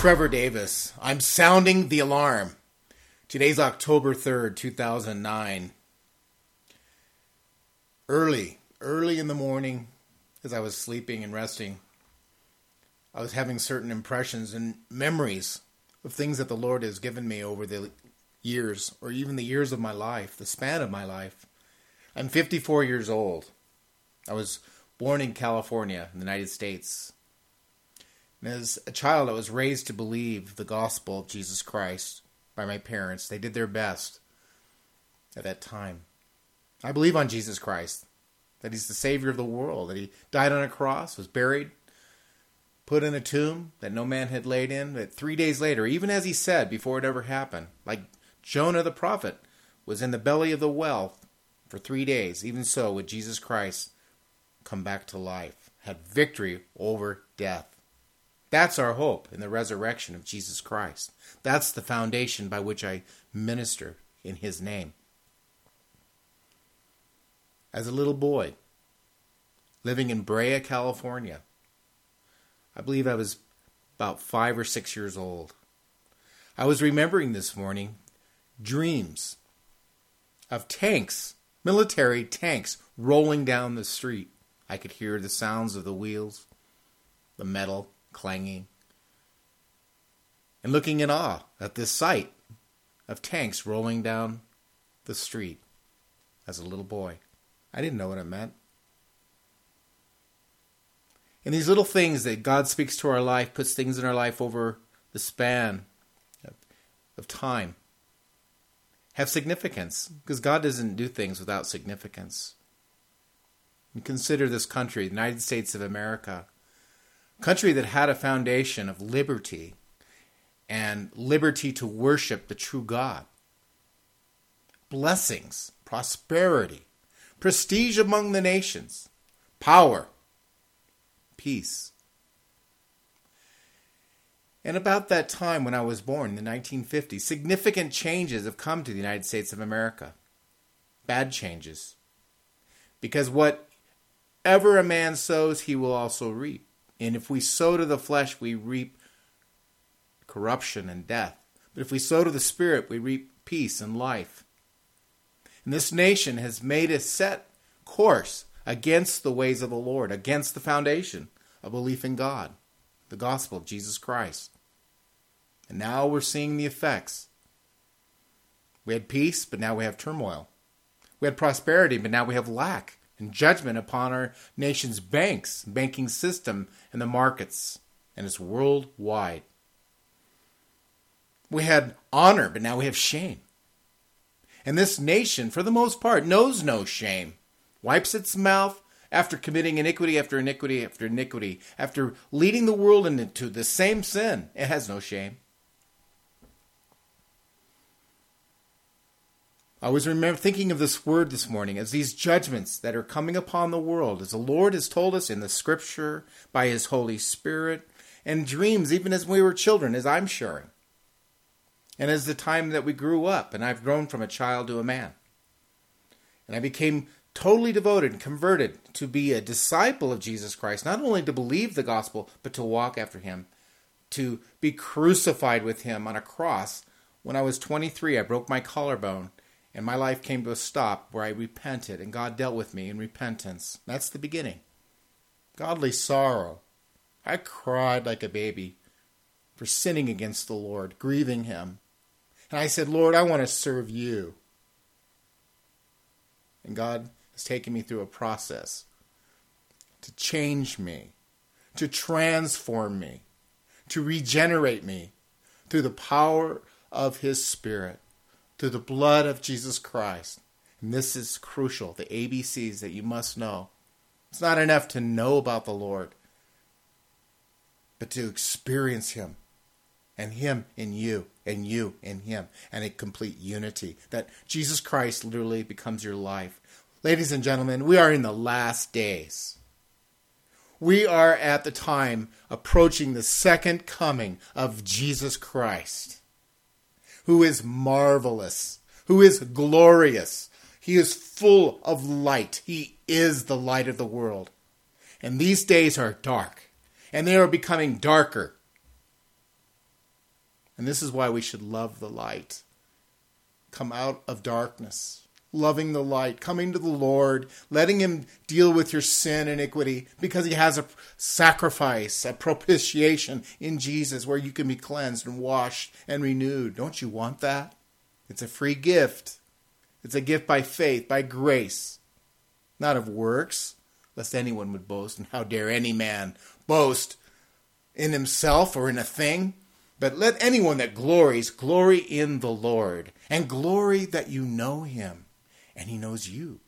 Trevor Davis. I'm sounding the alarm. Today's October 3rd, 2009. Early in the morning, as I was sleeping and resting, I was having certain impressions and memories of things that the Lord has given me over the years, or even the years of my life, the span of my life. I'm 54 years old. I was born in California, in the United States. And as a child, I was raised to believe the gospel of Jesus Christ by my parents. They did their best at that time. I believe on Jesus Christ, that he's the Savior of the world, that he died on a cross, was buried, put in a tomb that no man had laid in, that 3 days later, even as he said before it ever happened, like Jonah the prophet was in the belly of the whale for 3 days, even so would Jesus Christ come back to life, had victory over death. That's our hope in the resurrection of Jesus Christ. That's the foundation by which I minister in his name. As a little boy, living in Brea, California, I believe I was about 5 or 6 years old. I was remembering this morning dreams of tanks, military tanks, rolling down the street. I could hear the sounds of the wheels, the metal clanging, and looking in awe at this sight of tanks rolling down the street as a little boy. I didn't know what it meant. And these little things that God speaks to our life, puts things in our life over the span of time, have significance, because God doesn't do things without significance. And consider this country, the United States of America, a country that had a foundation of liberty and liberty to worship the true God. Blessings, prosperity, prestige among the nations, power, peace. And about that time when I was born, in the 1950s, significant changes have come to the United States of America. Bad changes. Because whatever a man sows, he will also reap. And if we sow to the flesh, we reap corruption and death. But if we sow to the Spirit, we reap peace and life. And this nation has made a set course against the ways of the Lord, against the foundation of belief in God, the gospel of Jesus Christ. And now we're seeing the effects. We had peace, but now we have turmoil. We had prosperity, but now we have lack and judgment upon our nation's banks, banking system, and the markets. And it's worldwide. We had honor, but now we have shame. And this nation, for the most part, knows no shame. Wipes its mouth after committing iniquity after iniquity after iniquity, after leading the world into the same sin. It has no shame. I was thinking of this word this morning as these judgments that are coming upon the world, as the Lord has told us in the Scripture, by his Holy Spirit, and dreams even as we were children, as I'm sharing. And as the time that we grew up, and I've grown from a child to a man. And I became totally devoted and converted to be a disciple of Jesus Christ, not only to believe the gospel, but to walk after him, to be crucified with him on a cross. When I was 23, I broke my collarbone, and my life came to a stop where I repented, and God dealt with me in repentance. That's the beginning. Godly sorrow. I cried like a baby for sinning against the Lord, grieving him. And I said, Lord, I want to serve you. And God has taken me through a process to change me, to transform me, to regenerate me through the power of his Spirit, through the blood of Jesus Christ. And this is crucial, the ABCs that you must know. It's not enough to know about the Lord, but to experience him, and him in you, and you in him, and a complete unity. That Jesus Christ literally becomes your life. Ladies and gentlemen, we are in the last days. We are at the time approaching the second coming of Jesus Christ, who is marvelous, who is glorious. He is full of light. He is the light of the world. And these days are dark, and they are becoming darker. And this is why we should love the light. Come out of darkness, loving the light, coming to the Lord, letting him deal with your sin and iniquity, because he has a sacrifice, a propitiation in Jesus where you can be cleansed and washed and renewed. Don't you want that? It's a free gift. It's a gift by faith, by grace, not of works, lest anyone would boast. And how dare any man boast in himself or in a thing? But let anyone that glories, glory in the Lord, and glory that you know him, and he knows you.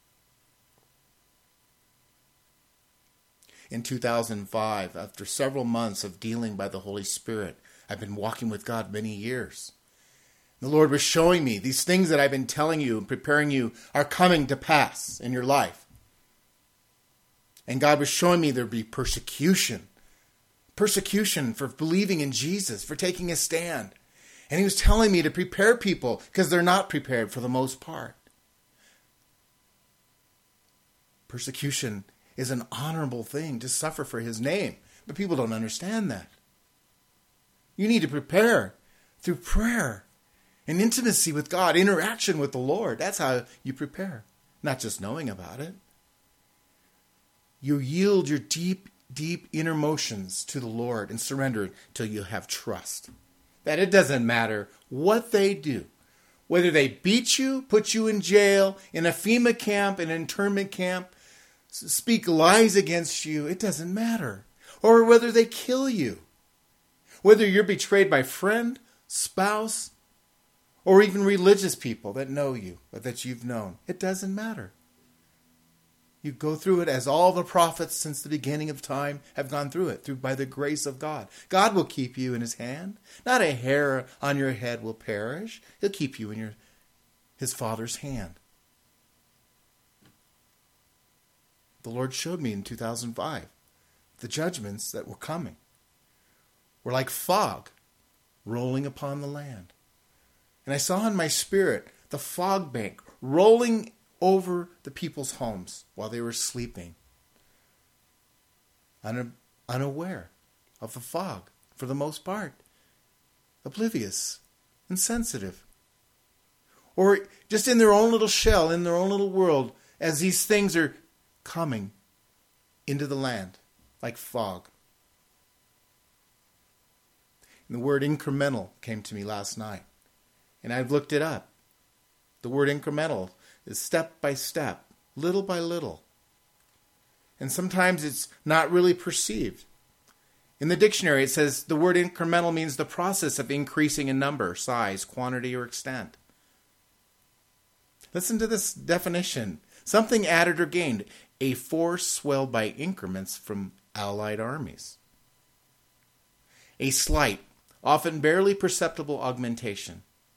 In 2005, after several months of dealing by the Holy Spirit, I've been walking with God many years. The Lord was showing me these things that I've been telling you and preparing you are coming to pass in your life. And God was showing me there'd be persecution. Persecution for believing in Jesus, for taking a stand. And he was telling me to prepare people because they're not prepared for the most part. Persecution is an honorable thing to suffer for his name, but people don't understand that. You need to prepare through prayer and intimacy with God, interaction with the Lord. That's how you prepare, not just knowing about it. You yield your deep inner motions to the Lord and surrender till you have trust. That it doesn't matter what they do. Whether they beat you, put you in jail, in a FEMA camp, an internment camp, speak lies against you, it doesn't matter. Or whether they kill you. Whether you're betrayed by friend, spouse, or even religious people that know you, or that you've known. It doesn't matter. You go through it as all the prophets since the beginning of time have gone through it, through by the grace of God. God will keep you in his hand. Not a hair on your head will perish. He'll keep you in his Father's hand. The Lord showed me in 2005 the judgments that were coming were like fog rolling upon the land. And I saw in my spirit the fog bank rolling over the people's homes while they were sleeping, unaware of the fog for the most part, oblivious, insensitive, or just in their own little shell, in their own little world, as these things are coming into the land like fog. And the word incremental came to me last night, and I've looked it up. The word incremental is step by step, little by little. And sometimes it's not really perceived. In the dictionary, it says the word incremental means the process of increasing in number, size, quantity, or extent. Listen to this definition. Something added or gained, a force swelled by increments from allied armies. A slight, often barely perceptible augmentation.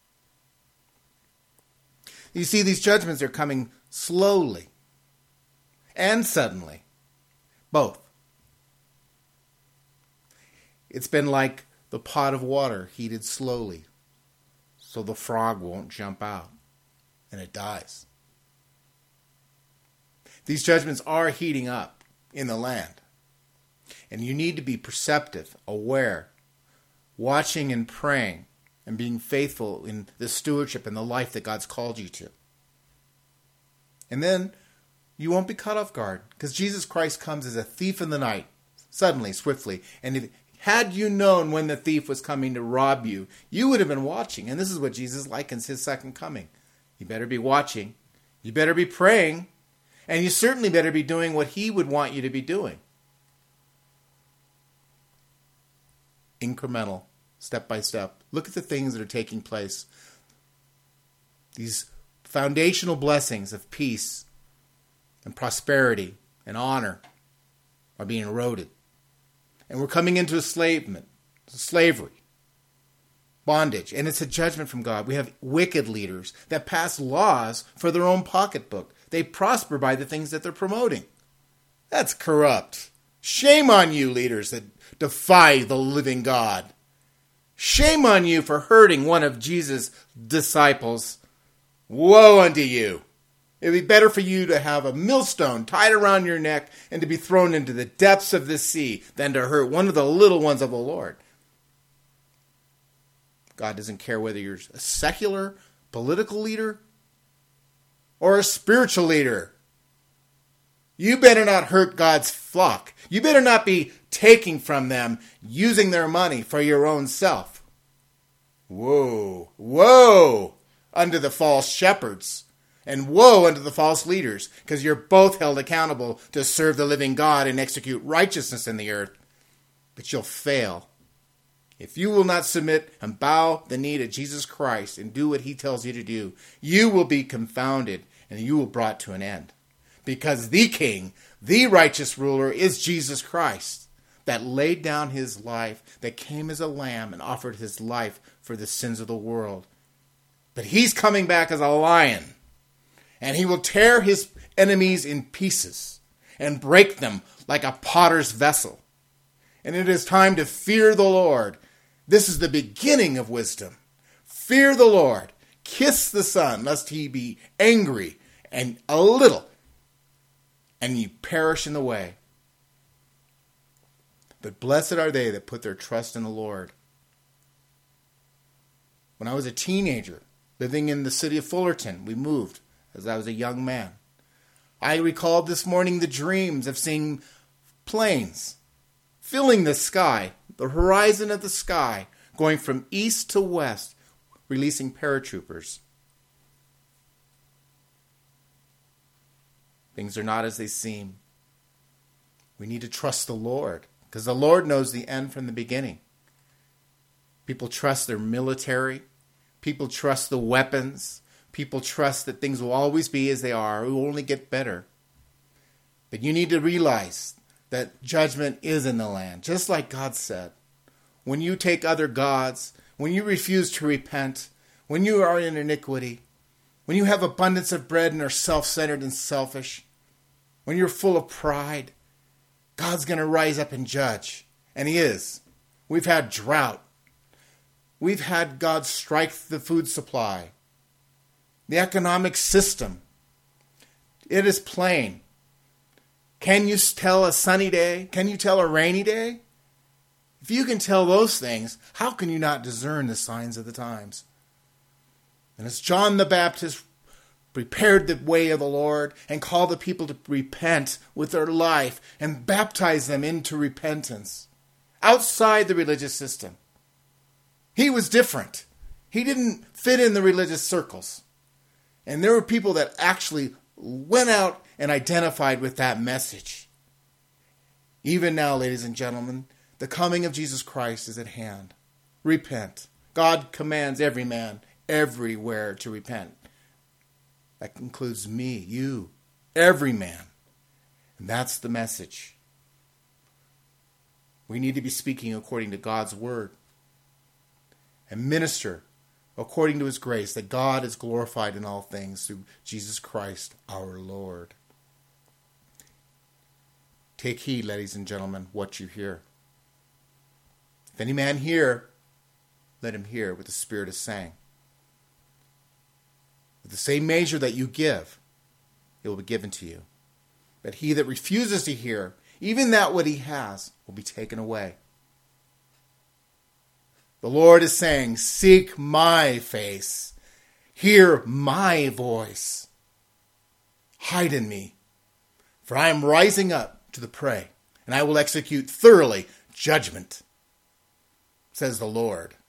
You see, these judgments are coming slowly and suddenly. Both. It's been like the pot of water heated slowly so the frog won't jump out and it dies. These judgments are heating up in the land. And you need to be perceptive, aware, watching and praying, and being faithful in the stewardship and the life that God's called you to. And then you won't be caught off guard, because Jesus Christ comes as a thief in the night, suddenly, swiftly. And had you known when the thief was coming to rob you, you would have been watching. And this is what Jesus likens his second coming. You better be watching. You better be praying. And you certainly better be doing what he would want you to be doing. Incremental. Step by step. Look at the things that are taking place. These foundational blessings of peace and prosperity and honor are being eroded. And we're coming into enslavement, slavery, bondage. And it's a judgment from God. We have wicked leaders that pass laws for their own pocketbook. They prosper by the things that they're promoting. That's corrupt. Shame on you, leaders that defy the living God. Shame on you for hurting one of Jesus' disciples. Woe unto you. It would be better for you to have a millstone tied around your neck and to be thrown into the depths of the sea than to hurt one of the little ones of the Lord. God doesn't care whether you're a secular, political leader, or a spiritual leader. You better not hurt God's flock. You better not be taking from them, using their money for your own self. Woe, woe unto the false shepherds, and woe unto the false leaders, because you're both held accountable to serve the living God and execute righteousness in the earth. But you'll fail. If you will not submit and bow the knee to Jesus Christ and do what he tells you to do, you will be confounded and you will be brought to an end. Because the King, the righteous ruler, is Jesus Christ, that laid down his life, that came as a lamb and offered his life for the sins of the world. But he's coming back as a lion, and he will tear his enemies in pieces and break them like a potter's vessel. And it is time to fear the Lord. This is the beginning of wisdom. Fear the Lord. Kiss the Son, lest he be angry and a little, and you perish in the way. But blessed are they that put their trust in the Lord. When I was a teenager, living in the city of Fullerton, we moved as I was a young man. I recalled this morning the dreams of seeing planes filling the sky, the horizon of the sky, going from east to west, releasing paratroopers. Things are not as they seem. We need to trust the Lord, because the Lord knows the end from the beginning. People trust their military. People trust the weapons. People trust that things will always be as they are. It will only get better. But you need to realize that judgment is in the land, just like God said. When you take other gods, when you refuse to repent, when you are in iniquity, when you have abundance of bread and are self-centered and selfish, when you're full of pride, God's going to rise up and judge. And he is. We've had drought. We've had God strike the food supply. The economic system. It is plain. Can you tell a sunny day? Can you tell a rainy day? If you can tell those things, how can you not discern the signs of the times? And as John the Baptist prepared the way of the Lord and called the people to repent with their life and baptize them into repentance outside the religious system, he was different. He didn't fit in the religious circles. And there were people that actually went out and identified with that message. Even now, ladies and gentlemen, the coming of Jesus Christ is at hand. Repent. God commands every man everywhere to repent. That includes me, you, every man. And that's the message. We need to be speaking according to God's word and minister according to his grace, that God is glorified in all things through Jesus Christ our Lord. Take heed, ladies and gentlemen, what you hear. If any man hear, let him hear what the Spirit is saying. With the same measure that you give, it will be given to you. But he that refuses to hear, even that what he has, will be taken away. The Lord is saying, seek my face. Hear my voice. Hide in me. For I am rising up to the prey, and I will execute thoroughly judgment, says the Lord.